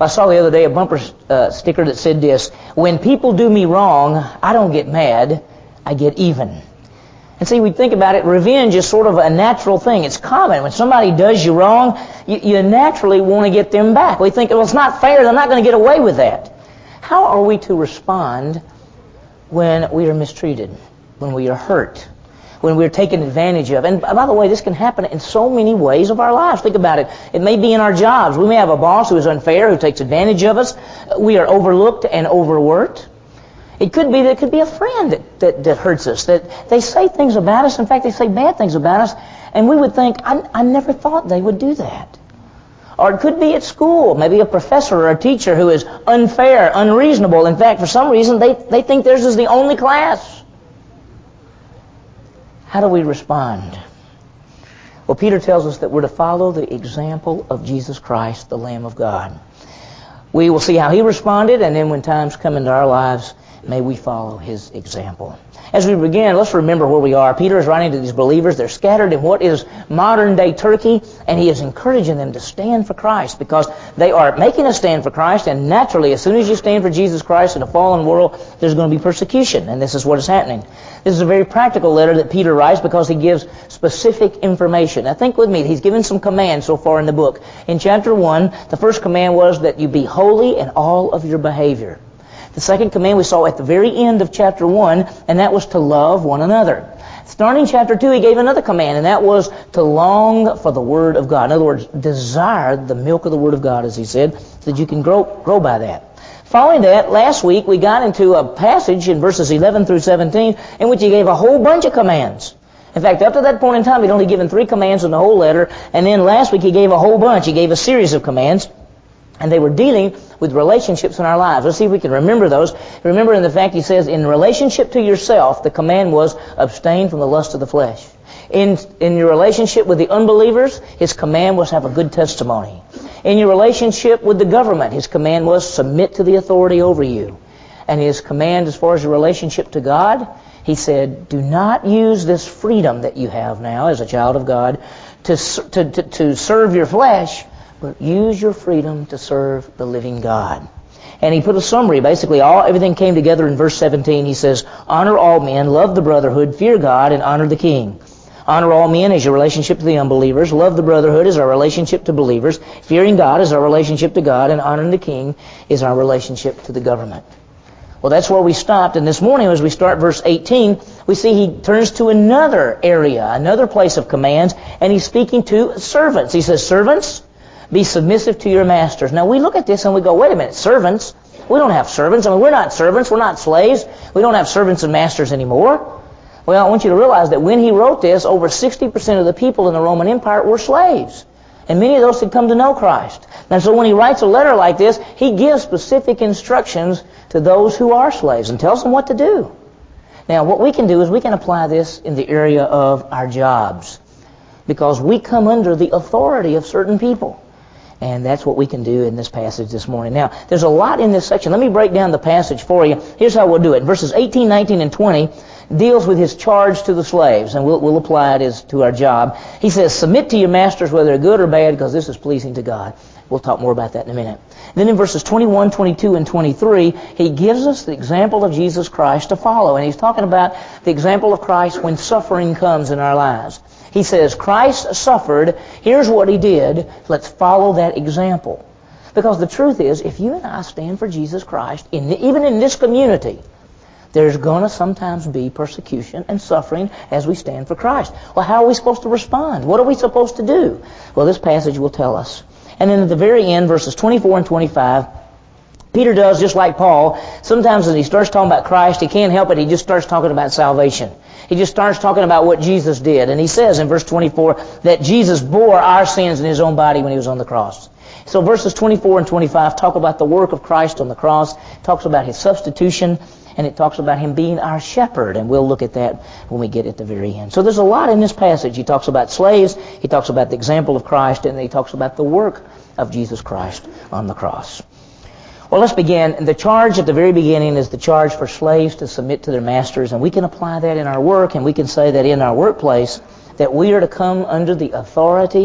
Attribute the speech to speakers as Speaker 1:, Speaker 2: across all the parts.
Speaker 1: I saw the other day a bumper sticker that said this: "When people do me wrong, I don't get mad, I get even." And see, we think about it, revenge is sort of a natural thing. It's common. When somebody does you wrong, you naturally want to get them back. We think, well, it's not fair, they're not going to get away with that. How are we to respond when we are mistreated, when we are hurt, when we're taken advantage of? And by the way, this can happen in so many ways of our lives. Think about it. It may be in our jobs. We may have a boss who is unfair, who takes advantage of us. We are overlooked and overworked. It could be a friend that hurts us, that they say things about us. In fact, they say bad things about us, and we would think, I never thought they would do that. Or it could be at school, maybe a professor or a teacher who is unfair, unreasonable. In fact, for some reason, they think theirs is the only class. How do we respond? Well, Peter tells us that we're to follow the example of Jesus Christ, the Lamb of God. We will see how He responded, and then when times come into our lives, may we follow His example. As we begin, let's remember where we are. Peter is writing to these believers. They're scattered in what is modern-day Turkey, and he is encouraging them to stand for Christ because they are making a stand for Christ, and naturally, as soon as you stand for Jesus Christ in a fallen world, there's going to be persecution, and this is what is happening. This is a very practical letter that Peter writes because he gives specific information. Now think with me, he's given some commands so far in the book. In chapter 1, the first command was that you be holy in all of your behavior. The second command we saw at the very end of chapter 1, and that was to love one another. Starting chapter 2, he gave another command, and that was to long for the Word of God. In other words, desire the milk of the Word of God, as he said, so that you can grow by that. Following that, last week we got into a passage in verses 11 through 17 in which he gave a whole bunch of commands. In fact, up to that point in time, he'd only given 3 commands in the whole letter, and then last week he gave a whole bunch. He gave a series of commands. And they were dealing with relationships in our lives. Let's see if we can remember those. Remember in the fact he says, in relationship to yourself, the command was abstain from the lust of the flesh. In your relationship with the unbelievers, his command was have a good testimony. In your relationship with the government, his command was submit to the authority over you. And his command as far as your relationship to God, he said, do not use this freedom that you have now as a child of God to serve your flesh, but use your freedom to serve the living God. And he put a summary. Basically, everything came together in verse 17. He says, honor all men, love the brotherhood, fear God, and honor the king. Honor all men is your relationship to the unbelievers. Love the brotherhood is our relationship to believers. Fearing God is our relationship to God. And honoring the king is our relationship to the government. Well, that's where we stopped. And this morning, as we start verse 18, we see he turns to another area, another place of commands, and he's speaking to servants. He says, servants, be submissive to your masters. Now we look at this and we go, wait a minute, servants? We don't have servants. I mean, we're not servants. We're not slaves. We don't have servants and masters anymore. Well, I want you to realize that when he wrote this, over 60% of the people in the Roman Empire were slaves. And many of those had come to know Christ. And so when he writes a letter like this, he gives specific instructions to those who are slaves and tells them what to do. Now, what we can do is we can apply this in the area of our jobs because we come under the authority of certain people. And that's what we can do in this passage this morning. Now, there's a lot in this section. Let me break down the passage for you. Here's how we'll do it. Verses 18, 19, and 20 deals with his charge to the slaves, and we'll apply it as to our job. He says, submit to your masters whether they're good or bad, because this is pleasing to God. We'll talk more about that in a minute. Then in verses 21, 22, and 23, he gives us the example of Jesus Christ to follow. And he's talking about the example of Christ when suffering comes in our lives. He says, Christ suffered. Here's what he did. Let's follow that example. Because the truth is, if you and I stand for Jesus Christ, even in this community, there's going to sometimes be persecution and suffering as we stand for Christ. Well, how are we supposed to respond? What are we supposed to do? Well, this passage will tell us. And then at the very end, verses 24 and 25, Peter does just like Paul. Sometimes as he starts talking about Christ, he can't help it. He just starts talking about salvation. He just starts talking about what Jesus did. And he says in verse 24 that Jesus bore our sins in his own body when he was on the cross. So verses 24 and 25 talk about the work of Christ on the cross. It talks about his substitution. And it talks about him being our shepherd. And we'll look at that when we get at the very end. So there's a lot in this passage. He talks about slaves. He talks about the example of Christ. And he talks about the work of Jesus Christ on the cross. Well, let's begin. The charge at the very beginning is the charge for slaves to submit to their masters. And we can apply that in our work. And we can say that in our workplace that we are to come under the authority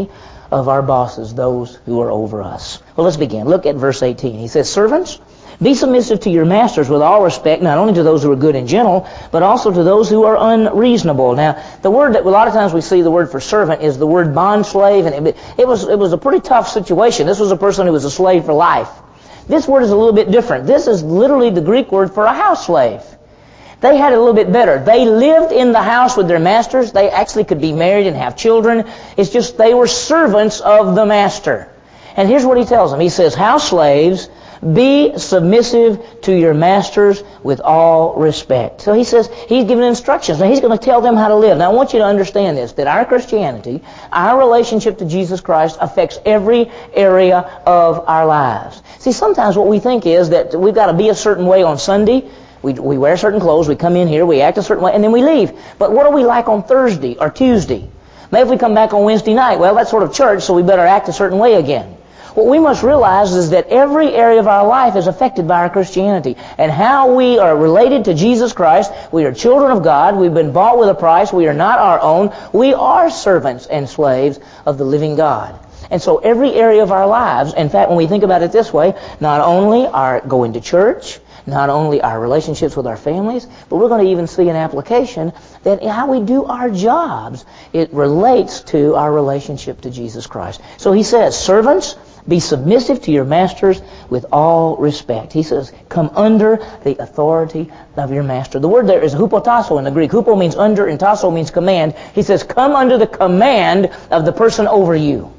Speaker 1: of our bosses, those who are over us. Well, let's begin. Look at verse 18. He says, "Servants, be submissive to your masters with all respect, not only to those who are good and gentle, but also to those who are unreasonable." Now, the word that a lot of times we see the word for servant is the word bond slave, and it was a pretty tough situation. This was a person who was a slave for life. This word is a little bit different. This is literally the Greek word for a house slave. They had it a little bit better. They lived in the house with their masters. They actually could be married and have children. It's just they were servants of the master. And here's what he tells them. He says, "House slaves, be submissive to your masters with all respect." So he says, he's giving instructions. Now he's going to tell them how to live. Now I want you to understand this, that our Christianity, our relationship to Jesus Christ affects every area of our lives. See, sometimes what we think is that we've got to be a certain way on Sunday. We wear certain clothes, we come in here, we act a certain way, and then we leave. But what are we like on Thursday or Tuesday? Maybe if we come back on Wednesday night, well, that's sort of church, so we better act a certain way again. What we must realize is that every area of our life is affected by our Christianity. And how we are related to Jesus Christ, we are children of God, we've been bought with a price, we are not our own, we are servants and slaves of the living God. And so every area of our lives, in fact, when we think about it this way, not only our going to church, not only our relationships with our families, but we're going to even see an application that how we do our jobs, it relates to our relationship to Jesus Christ. So he says, "Servants, be submissive to your masters with all respect." He says, come under the authority of your master. The word there is hupotasso in the Greek. Hupo means under and tasso means command. He says, come under the command of the person over you.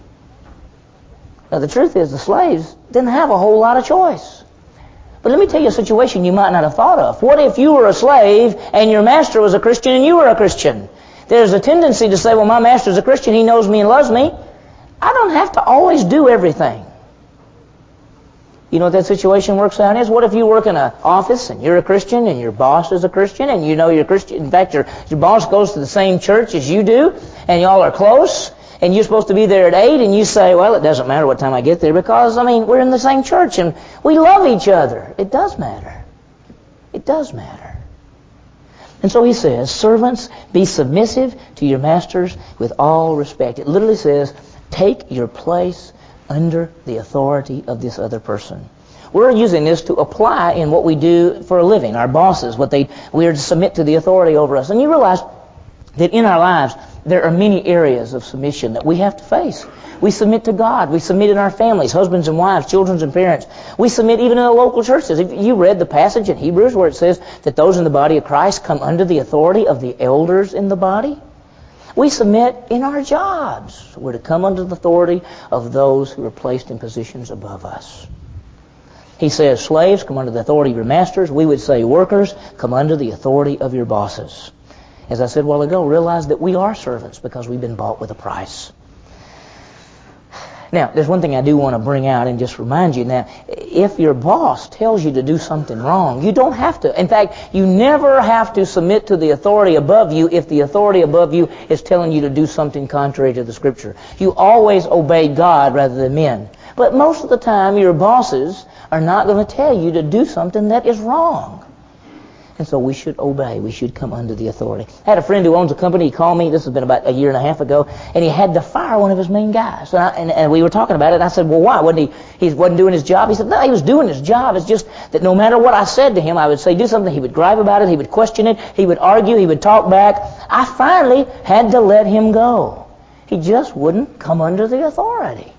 Speaker 1: Now the truth is the slaves didn't have a whole lot of choice. But let me tell you a situation you might not have thought of. What if you were a slave and your master was a Christian and you were a Christian? There's a tendency to say, well, my master's a Christian, he knows me and loves me. I don't have to always do everything. You know what that situation works out is? What if you work in an office and you're a Christian and your boss is a Christian and you know you're a Christian? In fact, your boss goes to the same church as you do and y'all are close and you're supposed to be there at 8 and you say, well, it doesn't matter what time I get there because, we're in the same church and we love each other. It does matter. It does matter. And so he says, servants, be submissive to your masters with all respect. It literally says, take your place under the authority of this other person. We're using this to apply in what we do for a living. Our bosses, we are to submit to the authority over us. And you realize that in our lives, there are many areas of submission that we have to face. We submit to God. We submit in our families, husbands and wives, children and parents. We submit even in the local churches. If you read the passage in Hebrews where it says that those in the body of Christ come under the authority of the elders in the body. We submit in our jobs. We're to come under the authority of those who are placed in positions above us. He says, slaves, come under the authority of your masters. We would say, workers, come under the authority of your bosses. As I said a while ago, realize that we are servants because we've been bought with a price. Now, there's one thing I do want to bring out and just remind you. Now, if your boss tells you to do something wrong, you don't have to. In fact, you never have to submit to the authority above you if the authority above you is telling you to do something contrary to the Scripture. You always obey God rather than men. But most of the time, your bosses are not going to tell you to do something that is wrong. And so we should obey. We should come under the authority. I had a friend who owns a company. He called me. This has been about a year and a half ago. And he had to fire one of his main guys. And we were talking about it. And I said, well, why? He wasn't doing his job? He said, no, he was doing his job. It's just that no matter what I said to him, I would say do something. He would gripe about it. He would question it. He would argue. He would talk back. I finally had to let him go. He just wouldn't come under the authority.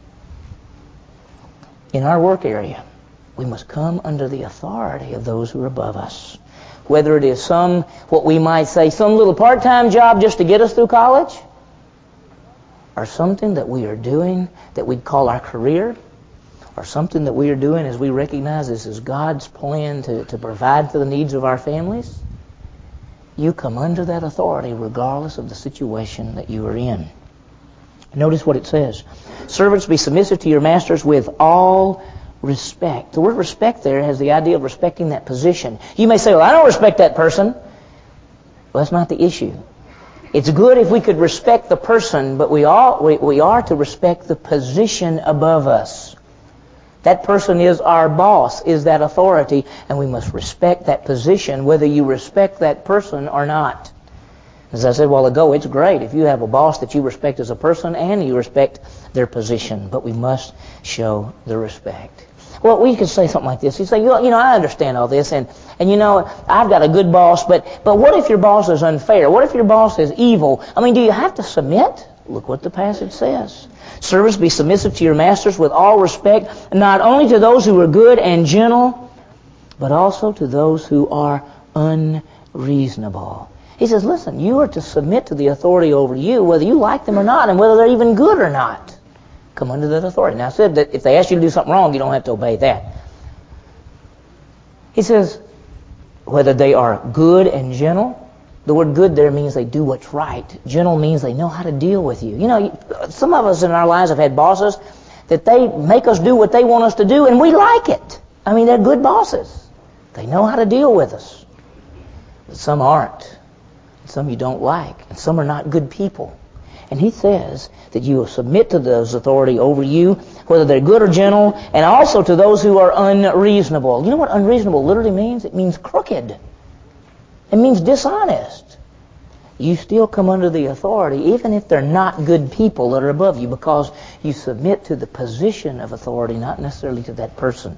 Speaker 1: In our work area, we must come under the authority of those who are above us. Whether it is what we might say, some little part-time job just to get us through college, or something that we are doing that we'd call our career, or something that we are doing as we recognize this is God's plan to provide for the needs of our families, you come under that authority regardless of the situation that you are in. Notice what it says. Servants, be submissive to your masters with all respect. The word respect there has the idea of respecting that position. You may say, well, I don't respect that person. Well, that's not the issue. It's good if we could respect the person, but we are to respect the position above us. That person is our boss, is that authority, and we must respect that position whether you respect that person or not. As I said a while ago, it's great if you have a boss that you respect as a person and you respect their position, but we must show the respect. Well, we could say something like this. You say, you know, I understand all this, and you know, I've got a good boss, but what if your boss is unfair? What if your boss is evil? I mean, do you have to submit? Look what the passage says. Servants, be submissive to your masters with all respect, not only to those who are good and gentle, but also to those who are unreasonable. He says, listen, you are to submit to the authority over you, whether you like them or not, and whether they're even good or not. Come under that authority. Now, I said that if they ask you to do something wrong, you don't have to obey that. He says, whether they are good and gentle. The word good there means they do what's right. Gentle means they know how to deal with you. You know, some of us in our lives have had bosses that they make us do what they want us to do, and we like it. I mean, they're good bosses. They know how to deal with us. But some aren't. Some you don't like, and some are not good people. And he says that you will submit to those authority over you, whether they're good or gentle, and also to those who are unreasonable. You know what unreasonable literally means? It means crooked. It means dishonest. You still come under the authority, even if they're not good people that are above you, because you submit to the position of authority, not necessarily to that person.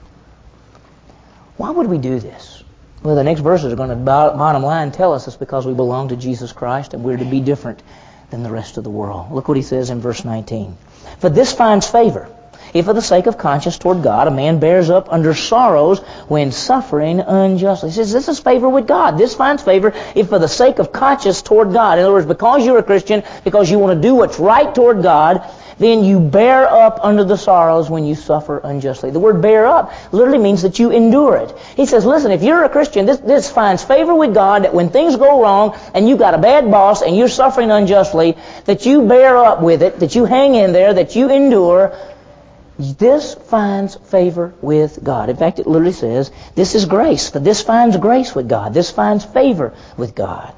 Speaker 1: Why would we do this? Well, the next verses are going to bottom line tell us it's because we belong to Jesus Christ and we're to be different than the rest of the world. Look what he says in verse 19. For this finds favor, if for the sake of conscience toward God a man bears up under sorrows when suffering unjustly. He says this is favor with God. This finds favor if for the sake of conscience toward God. In other words, because you're a Christian, because you want to do what's right toward God, then you bear up under the sorrows when you suffer unjustly. The word bear up literally means that you endure it. He says, listen, if you're a Christian, this finds favor with God, that when things go wrong and you've got a bad boss and you're suffering unjustly, that you bear up with it, that you hang in there, that you endure. This finds favor with God. In fact, it literally says, this is grace. For this finds grace with God. This finds favor with God.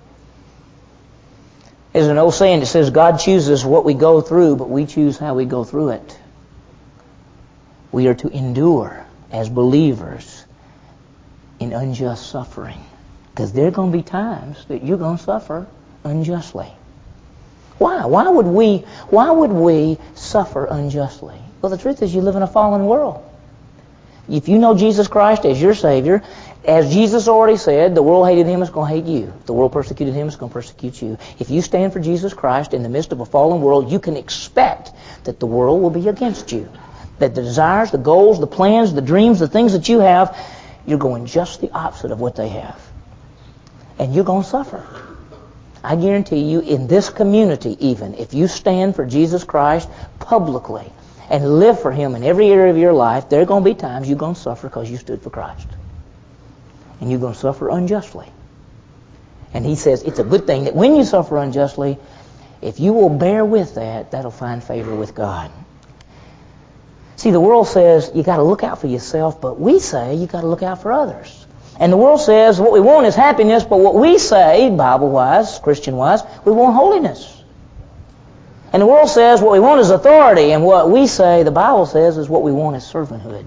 Speaker 1: There's an old saying that says God chooses what we go through, but we choose how we go through it. We are to endure as believers in unjust suffering. Because there are going to be times that you're going to suffer unjustly. Why? Why would we suffer unjustly? Well, the truth is you live in a fallen world. If you know Jesus Christ as your Savior, as Jesus already said, the world hated Him, it's going to hate you. If the world persecuted Him, it's going to persecute you. If you stand for Jesus Christ in the midst of a fallen world, you can expect that the world will be against you. That the desires, the goals, the plans, the dreams, the things that you have, you're going just the opposite of what they have. And you're going to suffer. I guarantee you, in this community even, if you stand for Jesus Christ publicly and live for Him in every area of your life, there are going to be times you're going to suffer because you stood for Christ. And you're going to suffer unjustly. And he says it's a good thing that when you suffer unjustly, if you will bear with that, that'll find favor with God. See, the world says you got to look out for yourself, but we say you got to look out for others. And the world says what we want is happiness, but what we say, Bible-wise, Christian-wise, we want holiness. And the world says what we want is authority, and what we say, the Bible says, is what we want is servanthood.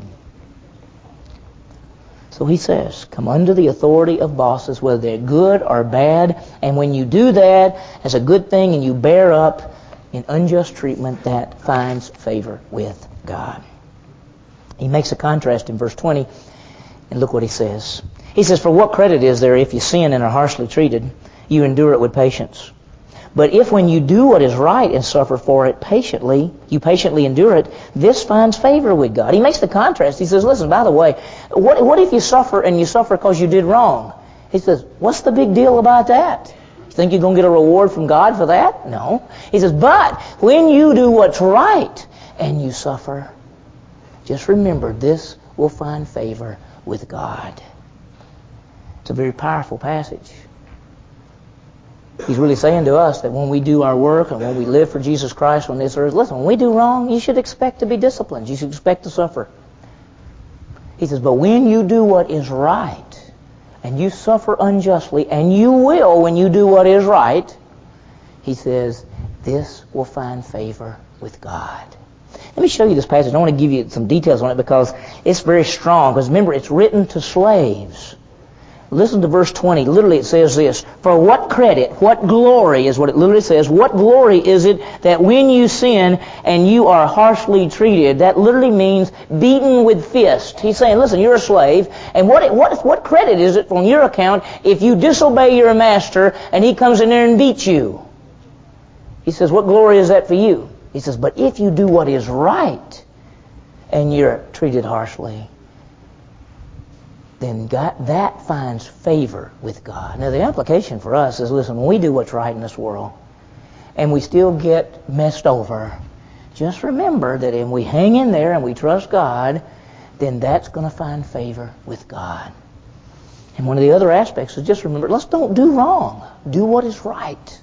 Speaker 1: So he says, come under the authority of bosses, whether they're good or bad, and when you do that as a good thing and you bear up in unjust treatment, that finds favor with God. He makes a contrast in verse 20, and look what he says. He says, for what credit is there if you sin and are harshly treated, you endure it with patience? But if when you do what is right and suffer for it patiently, you patiently endure it, this finds favor with God. He makes the contrast. He says, listen, by the way, what if you suffer and you suffer because you did wrong? He says, what's the big deal about that? You think you're going to get a reward from God for that? No. He says, but when you do what's right and you suffer, just remember this will find favor with God. It's a very powerful passage. He's really saying to us that when we do our work and when we live for Jesus Christ on this earth, listen, when we do wrong, you should expect to be disciplined. You should expect to suffer. He says, but when you do what is right and you suffer unjustly, and you will when you do what is right, he says, this will find favor with God. Let me show you this passage. I want to give you some details on it because it's very strong. Because remember, it's written to slaves. Listen to verse 20. Literally it says this, for what credit, what glory is what it literally says. What glory is it that when you sin and you are harshly treated? That literally means beaten with fist. He's saying, listen, you're a slave, and what credit is it on your account if you disobey your master and he comes in there and beats you? He says, what glory is that for you? He says, but if you do what is right and you're treated harshly, then that finds favor with God. Now the application for us is, listen, when we do what's right in this world and we still get messed over, just remember that if we hang in there and we trust God, then that's going to find favor with God. And one of the other aspects is just remember, let's don't do wrong. Do what is right.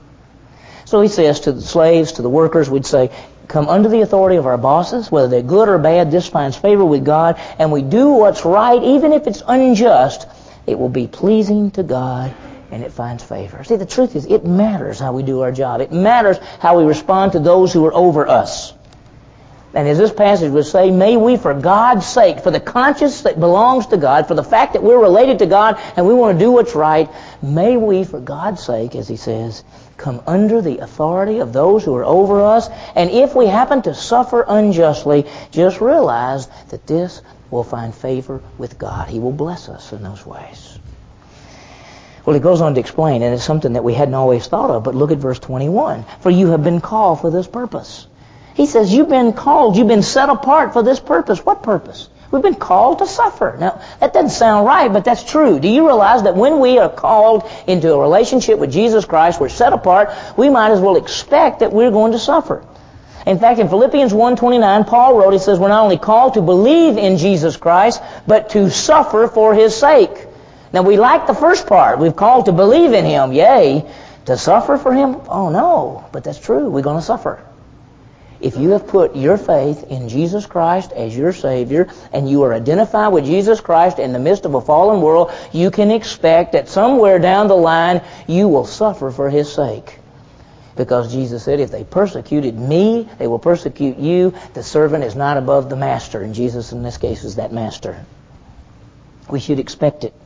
Speaker 1: So he says to the slaves, to the workers, we'd say, come under the authority of our bosses, whether they're good or bad. This finds favor with God, and we do what's right, even if it's unjust. It will be pleasing to God, and it finds favor. See, the truth is, it matters how we do our job. It matters how we respond to those who are over us. And as this passage would say, may we, for God's sake, for the conscience that belongs to God, for the fact that we're related to God and we want to do what's right, may we, for God's sake, as he says, come under the authority of those who are over us. And if we happen to suffer unjustly, just realize that this will find favor with God. He will bless us in those ways. Well, he goes on to explain, and it's something that we hadn't always thought of, but look at verse 21. For you have been called for this purpose. He says, you've been called, you've been set apart for this purpose. What purpose? We've been called to suffer. Now, that doesn't sound right, but that's true. Do you realize that when we are called into a relationship with Jesus Christ, we're set apart, we might as well expect that we're going to suffer. In fact, in Philippians 1:29, Paul wrote, he says, we're not only called to believe in Jesus Christ, but to suffer for his sake. Now, we like the first part. We've called to believe in him, yea. To suffer for him? Oh, no. But that's true. We're going to suffer. If you have put your faith in Jesus Christ as your Savior, and you are identified with Jesus Christ in the midst of a fallen world, you can expect that somewhere down the line you will suffer for his sake. Because Jesus said, if they persecuted me, they will persecute you. The servant is not above the master. And Jesus in this case is that master. We should expect it.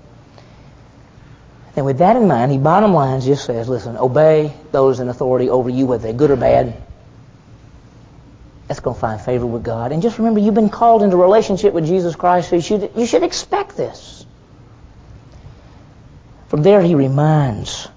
Speaker 1: And with that in mind, he bottom line just says, listen, obey those in authority over you, whether they're good or bad. That's going to find favor with God. And just remember, you've been called into relationship with Jesus Christ, so you should expect this. From there, he reminds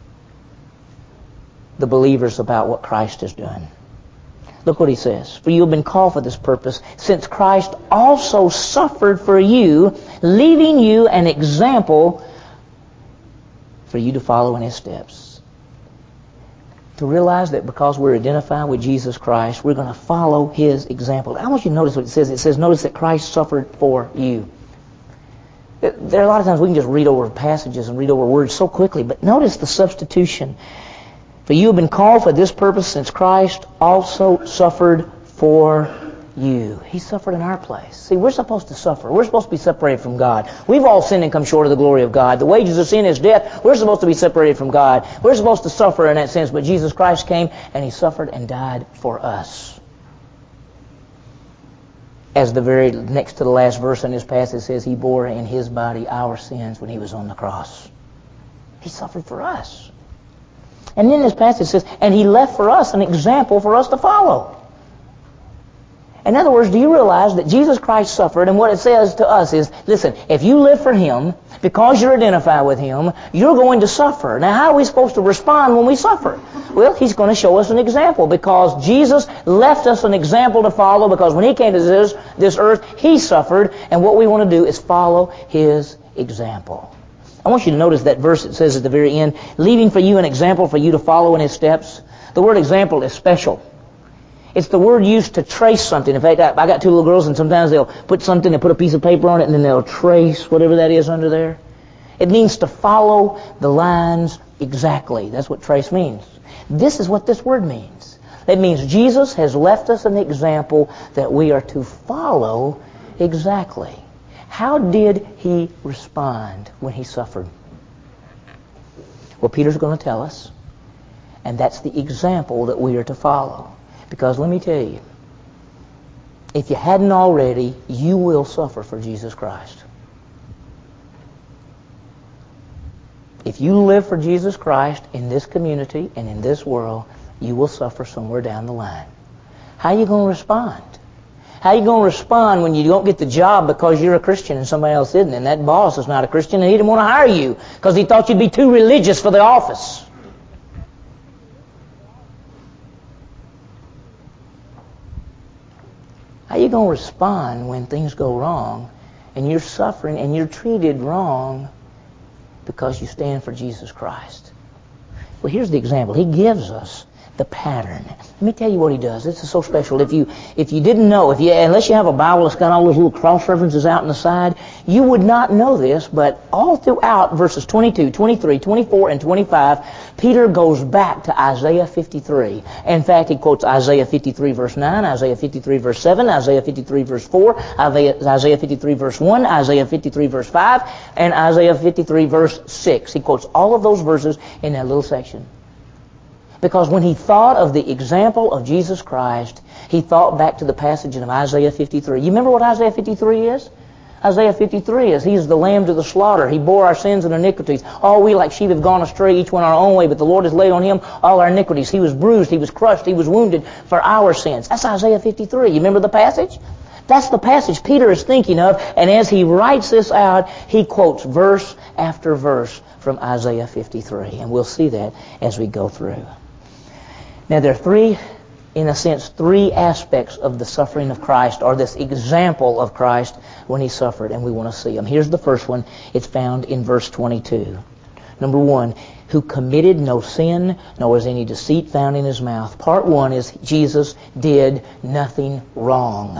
Speaker 1: the believers about what Christ has done. Look what he says. For you have been called for this purpose, since Christ also suffered for you, leaving you an example for you to follow in his steps. To realize that because we're identified with Jesus Christ, we're going to follow his example. I want you to notice what it says. It says, notice that Christ suffered for you. There are a lot of times we can just read over passages and read over words so quickly, but notice the substitution. For you have been called for this purpose, since Christ also suffered for you. He suffered in our place. See, we're supposed to suffer. We're supposed to be separated from God. We've all sinned and come short of the glory of God. The wages of sin is death. We're supposed to be separated from God. We're supposed to suffer in that sense, but Jesus Christ came and he suffered and died for us. As the very next to the last verse in this passage says, he bore in his body our sins when he was on the cross. He suffered for us. And then this passage says, and he left for us an example for us to follow. In other words, do you realize that Jesus Christ suffered, and what it says to us is, listen, if you live for him, because you're identified with him, you're going to suffer. Now, how are we supposed to respond when we suffer? Well, he's going to show us an example, because Jesus left us an example to follow, because when he came to this earth, he suffered, and what we want to do is follow his example. I want you to notice that verse. It says at the very end, leaving for you an example for you to follow in his steps. The word example is special. It's the word used to trace something. In fact, I got two little girls, and sometimes they'll put something, they put a piece of paper on it, and then they'll trace whatever that is under there. It means to follow the lines exactly. That's what trace means. This is what this word means. It means Jesus has left us an example that we are to follow exactly. How did he respond when he suffered? Well, Peter's going to tell us, and that's the example that we are to follow. Because let me tell you, if you hadn't already, you will suffer for Jesus Christ. if you live for Jesus Christ in this community and in this world, you will suffer somewhere down the line. How are you going to respond? How are you going to respond when you don't get the job because you're a Christian and somebody else isn't, and that boss is not a Christian and he didn't want to hire you because he thought you'd be too religious for the office? How are you going to respond when things go wrong and you're suffering and you're treated wrong because you stand for Jesus Christ? Well, here's the example. He gives us the pattern. Let me tell you what he does. This is so special. If you didn't know, unless you have a Bible that's got all those little cross references out on the side, you would not know this, but all throughout verses 22, 23, 24, and 25, Peter goes back to Isaiah 53. In fact, he quotes Isaiah 53 verse 9, Isaiah 53 verse 7, Isaiah 53 verse 4, Isaiah 53 verse 1, Isaiah 53 verse 5, and Isaiah 53 verse 6. He quotes all of those verses in that little section. Because when he thought of the example of Jesus Christ, he thought back to the passage in Isaiah 53. You remember what Isaiah 53 is? Isaiah 53 is, He is the Lamb to the slaughter. He bore our sins and iniquities. All we like sheep have gone astray, each one our own way, but the Lord has laid on Him all our iniquities. He was bruised, He was crushed, He was wounded for our sins. That's Isaiah 53. You remember the passage? That's the passage Peter is thinking of, and as he writes this out, he quotes verse after verse from Isaiah 53. And we'll see that as we go through. Now, there are three aspects of the suffering of Christ, or this example of Christ when He suffered, and we want to see them. Here's the first one. It's found in verse 22. Number one, who committed no sin, nor was any deceit found in His mouth. Part one is Jesus did nothing wrong.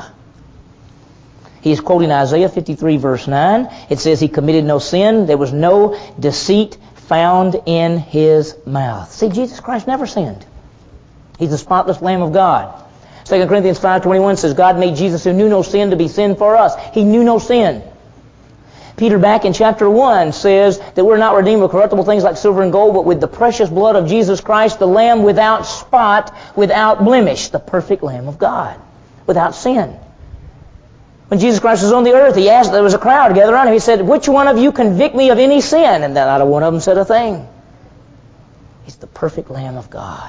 Speaker 1: He's quoting Isaiah 53 verse 9. It says He committed no sin. There was no deceit found in His mouth. See, Jesus Christ never sinned. He's the spotless Lamb of God. 2 Corinthians 5:21 says, God made Jesus who knew no sin to be sin for us. He knew no sin. Peter back in chapter 1 says that we're not redeemed with corruptible things like silver and gold, but with the precious blood of Jesus Christ, the Lamb without spot, without blemish, the perfect Lamb of God, without sin. When Jesus Christ was on the earth, He asked, there was a crowd gathered around Him. He said, which one of you convict me of any sin? And not a one of them said a thing. He's the perfect Lamb of God.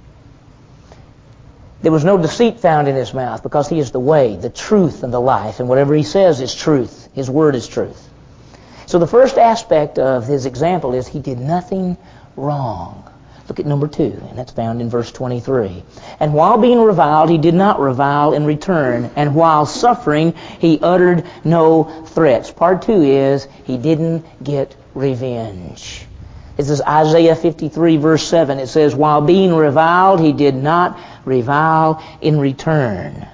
Speaker 1: There was no deceit found in His mouth because He is the way, the truth, and the life. And whatever He says is truth. His word is truth. So the first aspect of His example is He did nothing wrong. Look at number 2, and that's found in verse 23. And while being reviled, He did not revile in return. And while suffering, He uttered no threats. Part 2 is He didn't get revenge. This is Isaiah 53 verse 7. It says, while being reviled, He did not revile in return.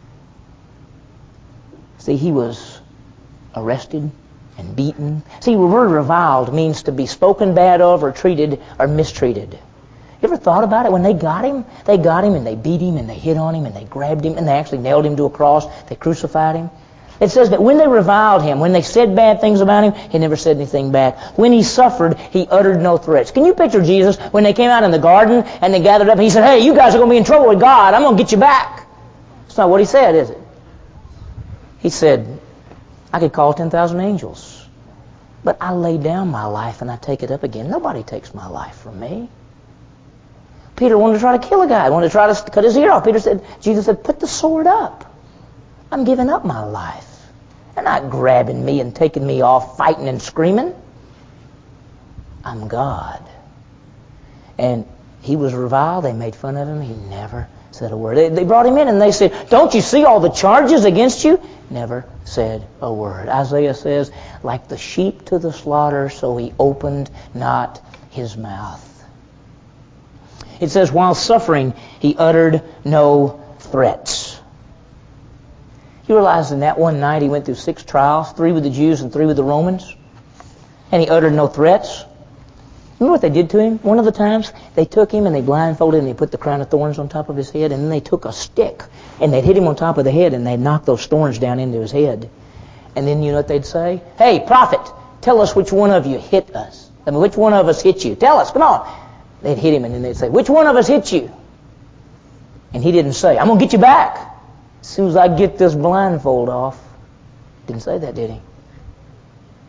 Speaker 1: See, He was arrested and beaten. See, the word reviled means to be spoken bad of or treated or mistreated. You ever thought about it? When they got Him and they beat Him and they hit on Him and they grabbed Him and they actually nailed Him to a cross. They crucified Him. It says that when they reviled Him, when they said bad things about Him, He never said anything back. When He suffered, He uttered no threats. Can you picture Jesus when they came out in the garden and they gathered up and He said, hey, you guys are going to be in trouble with God. I'm going to get you back. That's not what He said, is it? He said, I could call 10,000 angels, but I lay down my life and I take it up again. Nobody takes my life from me. Peter wanted to try to kill a guy, wanted to try to cut his ear off. Jesus said, put the sword up. I'm giving up my life. They're not grabbing me and taking me off, fighting and screaming. I'm God. And He was reviled. They made fun of Him. He never said a word. They brought Him in and they said, don't you see all the charges against you? Never said a word. Isaiah says, like the sheep to the slaughter, so He opened not His mouth. It says, while suffering, He uttered no threats. You realize in that one night He went through 6 trials, 3 with the Jews and 3 with the Romans, and He uttered no threats. Remember what they did to Him? One of the times they took Him and they blindfolded Him and they put the crown of thorns on top of His head, and then they took a stick and they'd hit Him on top of the head and they'd knock those thorns down into His head. And then you know what they'd say? Hey, prophet, tell us which one of you hit us. I mean, which one of us hit you? Tell us, come on. They'd hit Him and then they'd say, which one of us hit you? And He didn't say, I'm going to get you back. As soon as I get this blindfold off. Didn't say that, did He?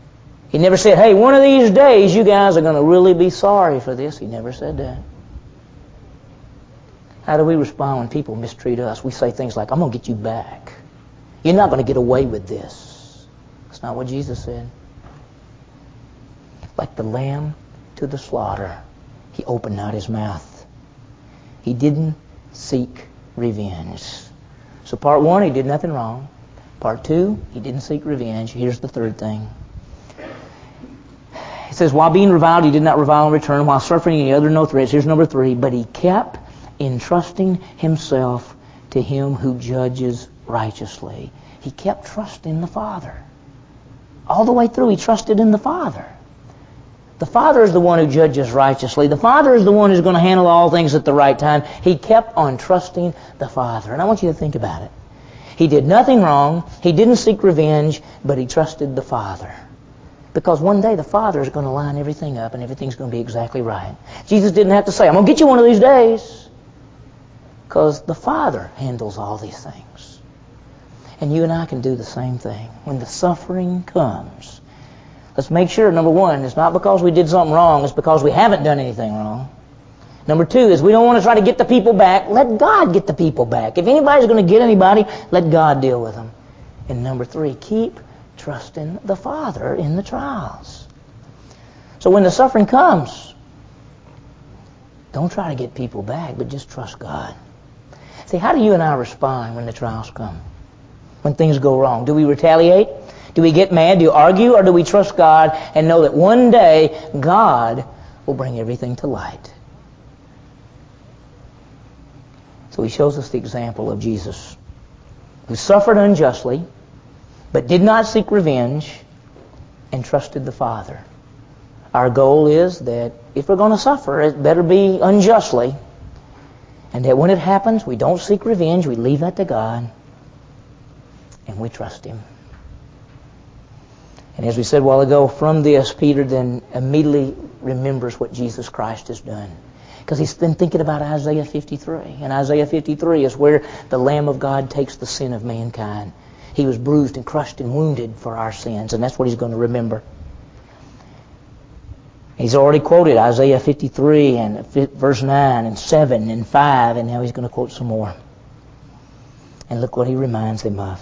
Speaker 1: He never said, hey, one of these days you guys are going to really be sorry for this. He never said that. How do we respond when people mistreat us? We say things like, I'm going to get you back. You're not going to get away with this. That's not what Jesus said. Like the lamb to the slaughter, He opened not His mouth. He didn't seek revenge. So part 1, He did nothing wrong. Part 2, He didn't seek revenge. Here's the third thing. It says, while being reviled, He did not revile in return. While suffering, He uttered no threats. Here's number 3. But He kept entrusting Himself to Him who judges righteously. He kept trusting the Father. All the way through, He trusted in the Father. The Father is the one who judges righteously. The Father is the one who's going to handle all things at the right time. He kept on trusting the Father. And I want you to think about it. He did nothing wrong. He didn't seek revenge, but He trusted the Father. Because one day the Father is going to line everything up and everything's going to be exactly right. Jesus didn't have to say, I'm going to get you one of these days. Because the Father handles all these things. And you and I can do the same thing. When the suffering comes, let's make sure, number 1, it's not because we did something wrong, it's because we haven't done anything wrong. Number 2 is we don't want to try to get the people back. Let God get the people back. If anybody's going to get anybody, let God deal with them. And number 3, keep trusting the Father in the trials. So when the suffering comes, don't try to get people back, but just trust God. See, how do you and I respond when the trials come? When things go wrong? Do we retaliate? Do we get mad? Do we argue? Or do we trust God and know that one day God will bring everything to light? So He shows us the example of Jesus, who suffered unjustly, but did not seek revenge and trusted the Father. Our goal is that if we're going to suffer, it better be unjustly. And that when it happens, we don't seek revenge, we leave that to God, and we trust Him. And as we said a while ago, from this, Peter then immediately remembers what Jesus Christ has done. Because he's been thinking about Isaiah 53. And Isaiah 53 is where the Lamb of God takes the sin of mankind. He was bruised and crushed and wounded for our sins, and that's what he's going to remember. He's already quoted Isaiah 53 and verse 9 and 7 and 5, and now he's going to quote some more. And look what he reminds them of.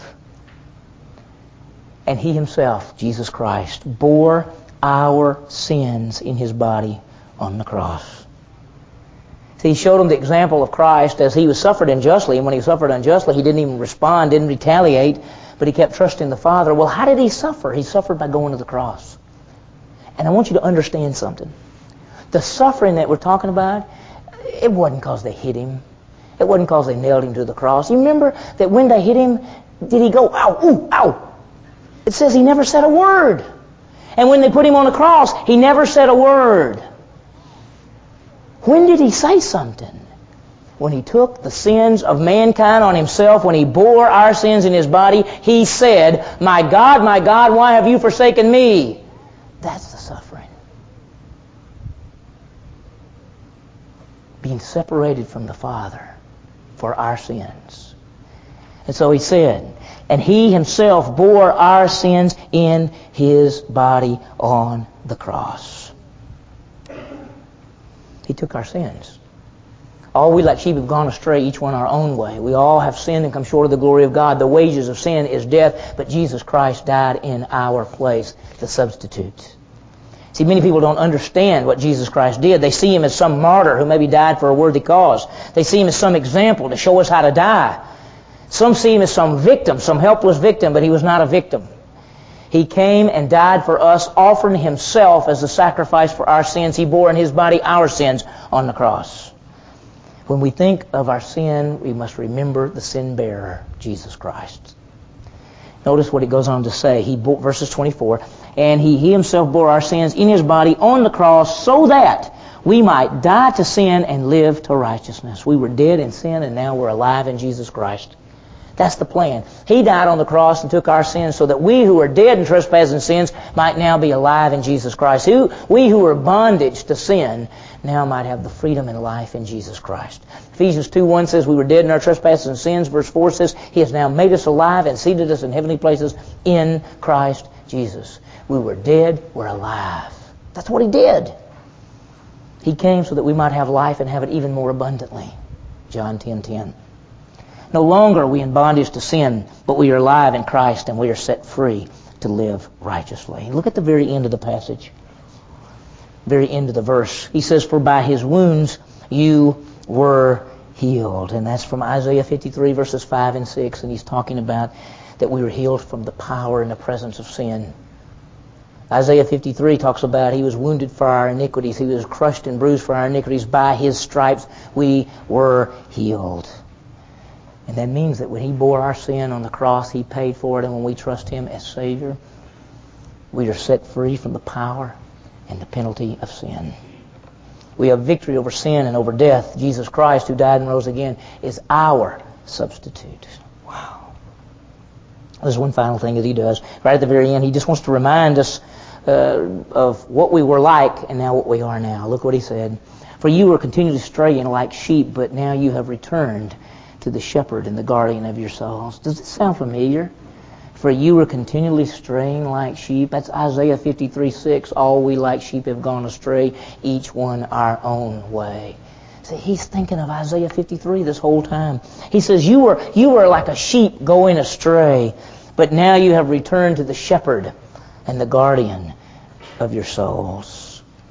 Speaker 1: And He Himself, Jesus Christ, bore our sins in His body on the cross. See, He showed them the example of Christ as He was suffered unjustly, and when He suffered unjustly, He didn't even respond, didn't retaliate, but He kept trusting the Father. Well, how did He suffer? He suffered by going to the cross. And I want you to understand something. The suffering that we're talking about, it wasn't because they hit Him. It wasn't because they nailed Him to the cross. You remember that when they hit Him, did He go, ow, ooh, ow? It says He never said a word. And when they put Him on the cross, He never said a word. When did He say something? When He took the sins of mankind on Himself, when He bore our sins in His body, He said, my God, why have you forsaken me? That's the suffering. Being separated from the Father for our sins. And so He said, and He Himself bore our sins in His body on the cross. He took our sins. All we like sheep have gone astray, each one our own way. We all have sinned and come short of the glory of God. The wages of sin is death, but Jesus Christ died in our place, the substitute. See, many people don't understand what Jesus Christ did. They see Him as some martyr who maybe died for a worthy cause. They see Him as some example to show us how to die. Some see Him as some victim, some helpless victim, but He was not a victim. He came and died for us, offering Himself as a sacrifice for our sins. He bore in His body our sins on the cross. When we think of our sin, we must remember the sin bearer, Jesus Christ. Notice what it goes on to say. Verses 24, and He Himself bore our sins in His body on the cross so that we might die to sin and live to righteousness. We were dead in sin and now we're alive in Jesus Christ. That's the plan. He died on the cross and took our sins so that we who are dead in trespasses and sins might now be alive in Jesus Christ. We who were bondage to sin now might have the freedom and life in Jesus Christ. Ephesians 2:1 says we were dead in our trespasses and sins. Verse 4 says He has now made us alive and seated us in heavenly places in Christ Jesus. We were dead, we're alive. That's what He did. He came so that we might have life and have it even more abundantly. John 10:10. No longer are we in bondage to sin, but we are alive in Christ and we are set free to live righteously. Look at the very end of the passage. Very end of the verse. He says, for by His wounds you were healed. And that's from Isaiah 53 verses 5 and 6. And he's talking about that we were healed from the power and the presence of sin. Isaiah 53 talks about He was wounded for our iniquities. He was crushed and bruised for our iniquities. By His stripes we were healed. And that means that when He bore our sin on the cross, He paid for it. And when we trust Him as Savior, we are set free from the power and the penalty of sin. We have victory over sin and over death. Jesus Christ, who died and rose again, is our substitute. Wow. There's one final thing that He does. Right at the very end, He just wants to remind us of what we were like and now what we are now. Look what He said. For you were continually straying like sheep, but now you have returned to the shepherd and the guardian of your souls. Does this sound familiar? For you were continually straying like sheep. That's Isaiah 53:6. All we like sheep have gone astray, each one our own way. See, he's thinking of Isaiah 53 this whole time. He says, you were like a sheep going astray, but now you have returned to the shepherd and the guardian of your souls.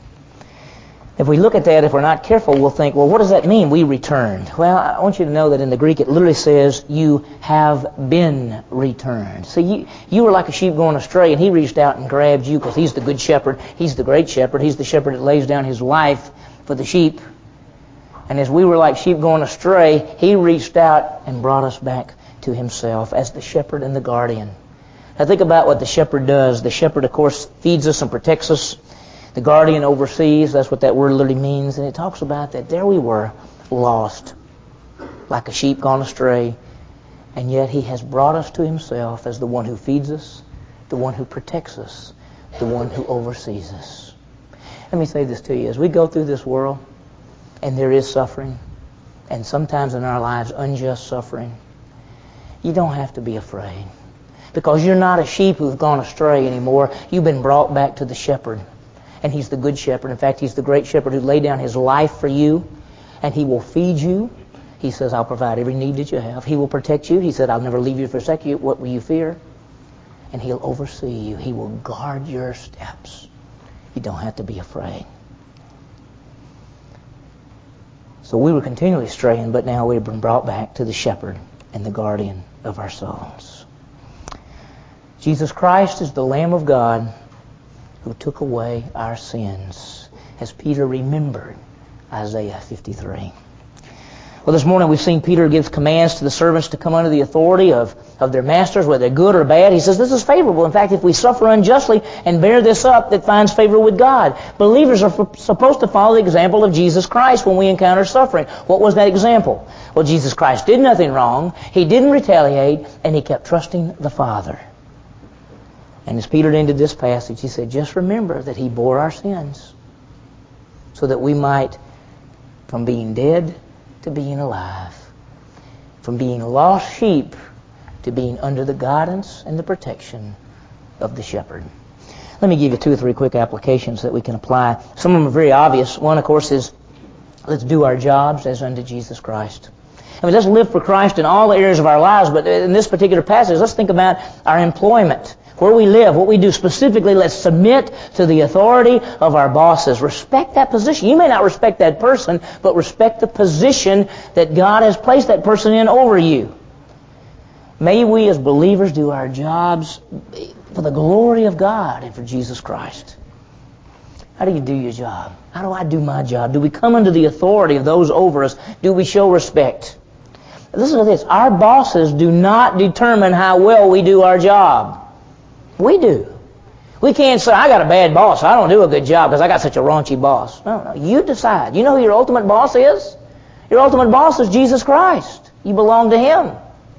Speaker 1: If we look at that, if we're not careful, we'll think, well, what does that mean, we returned? Well, I want you to know that in the Greek it literally says, you have been returned. See, you were like a sheep going astray, and He reached out and grabbed you because He's the good shepherd. He's the great shepherd. He's the shepherd that lays down His life for the sheep. And as we were like sheep going astray, He reached out and brought us back to Himself as the shepherd and the guardian. Now think about what the shepherd does. The shepherd, of course, feeds us and protects us. The guardian oversees. That's what that word literally means. And it talks about that there we were, lost, like a sheep gone astray. And yet He has brought us to Himself as the one who feeds us, the one who protects us, the one who oversees us. Let me say this to you. As we go through this world, and there is suffering, and sometimes in our lives unjust suffering, you don't have to be afraid. Because you're not a sheep who've gone astray anymore. You've been brought back to the shepherd. And He's the good shepherd. In fact, He's the great shepherd who laid down His life for you. And He will feed you. He says, I'll provide every need that you have. He will protect you. He said, I'll never leave you or forsake you. What will you fear? And He'll oversee you. He will guard your steps. You don't have to be afraid. So we were continually straying, but now we've been brought back to the shepherd and the guardian of our souls. Jesus Christ is the Lamb of God who took away our sins, as Peter remembered Isaiah 53. Well, this morning we've seen Peter give commands to the servants to come under the authority of their masters, whether they're good or bad. He says this is favorable. In fact, if we suffer unjustly and bear this up, it finds favor with God. Believers are supposed to follow the example of Jesus Christ when we encounter suffering. What was that example? Well, Jesus Christ did nothing wrong. He didn't retaliate, and He kept trusting the Father. And as Peter ended this passage, he said, just remember that He bore our sins so that we might, from being dead to being alive, from being lost sheep to being under the guidance and the protection of the shepherd. Let me give you 2 or 3 quick applications that we can apply. Some of them are very obvious. One, of course, is let's do our jobs as unto Jesus Christ. I mean, let's live for Christ in all areas of our lives, but in this particular passage, let's think about our employment. Where we live, what we do specifically, let's submit to the authority of our bosses. Respect that position. You may not respect that person, but respect the position that God has placed that person in over you. May we as believers do our jobs for the glory of God and for Jesus Christ. How do you do your job? How do I do my job? Do we come under the authority of those over us? Do we show respect? Listen to this. Our bosses do not determine how well we do our job. We do. We can't say, I got a bad boss. I don't do a good job because I got such a raunchy boss. No. You decide. You know who your ultimate boss is? Your ultimate boss is Jesus Christ. You belong to Him.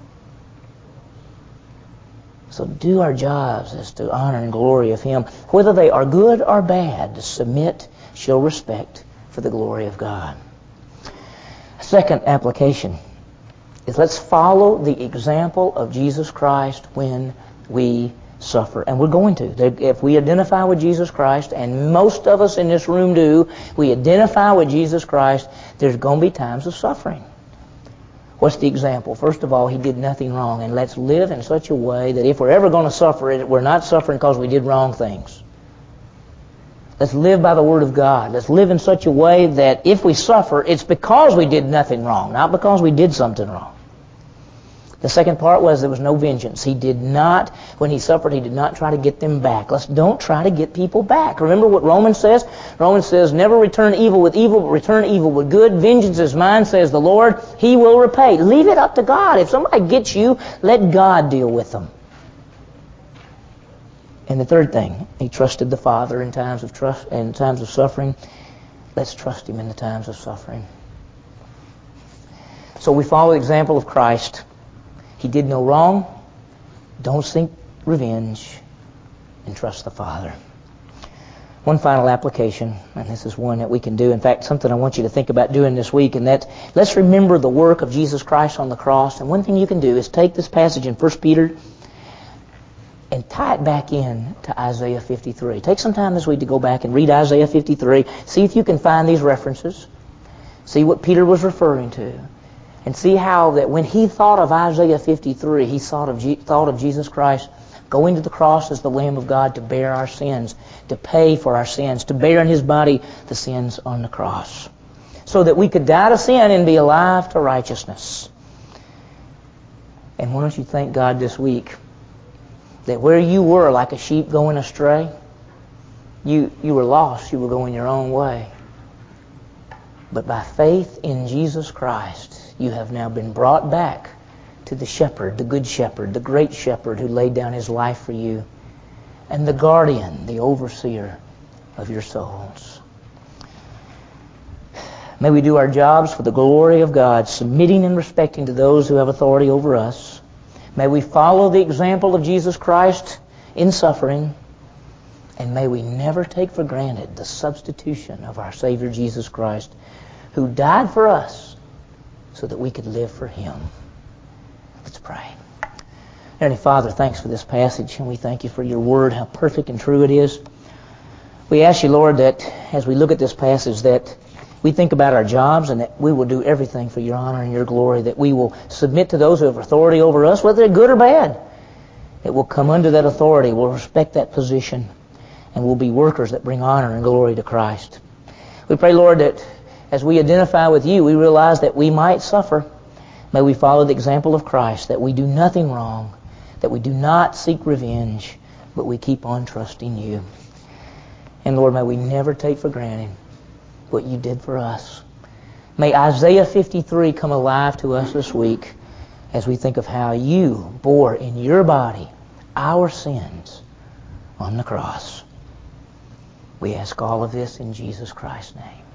Speaker 1: So do our jobs as to honor and glory of Him. Whether they are good or bad, to submit, show respect for the glory of God. Second application is let's follow the example of Jesus Christ when we suffer. And we're going to. If we identify with Jesus Christ, and most of us in this room do, we identify with Jesus Christ, there's going to be times of suffering. What's the example? First of all, He did nothing wrong. And let's live in such a way that if we're ever going to suffer it, we're not suffering because we did wrong things. Let's live by the Word of God. Let's live in such a way that if we suffer, it's because we did nothing wrong, not because we did something wrong. The second part was there was no vengeance. He did not, when He suffered, He did not try to get them back. Don't try to get people back. Remember what Romans says? Romans says, never return evil with evil, but return evil with good. Vengeance is mine, says the Lord. He will repay. Leave it up to God. If somebody gets you, let God deal with them. And the third thing, He trusted the Father in times of suffering. Let's trust Him in the times of suffering. So we follow the example of Christ. He did no wrong. Don't seek revenge, and trust the Father. One final application, and this is one that we can do. In fact, something I want you to think about doing this week, and that let's remember the work of Jesus Christ on the cross. And one thing you can do is take this passage in 1 Peter and tie it back in to Isaiah 53. Take some time this week to go back and read Isaiah 53. See if you can find these references. See what Peter was referring to. And see how that when he thought of Isaiah 53, he thought of Jesus Christ going to the cross as the Lamb of God to bear our sins, to pay for our sins, to bear in His body the sins on the cross, so that we could die to sin and be alive to righteousness. And why don't you thank God this week that where you were like a sheep going astray, you were lost, you were going your own way. But by faith in Jesus Christ, you have now been brought back to the shepherd, the good shepherd, the great shepherd who laid down His life for you, and the guardian, the overseer of your souls. May we do our jobs for the glory of God, submitting and respecting to those who have authority over us. May we follow the example of Jesus Christ in suffering, and may we never take for granted the substitution of our Savior Jesus Christ, who died for us so that we could live for Him. Let's pray. Heavenly Father, thanks for this passage, and we thank You for Your Word, how perfect and true it is. We ask You, Lord, that as we look at this passage, that we think about our jobs and that we will do everything for Your honor and Your glory, that we will submit to those who have authority over us, whether they're good or bad. That we'll come under that authority, we'll respect that position, and we'll be workers that bring honor and glory to Christ. We pray, Lord, that as we identify with You, we realize that we might suffer. May we follow the example of Christ, that we do nothing wrong, that we do not seek revenge, but we keep on trusting You. And Lord, may we never take for granted what You did for us. May Isaiah 53 come alive to us this week as we think of how You bore in Your body our sins on the cross. We ask all of this in Jesus Christ's name.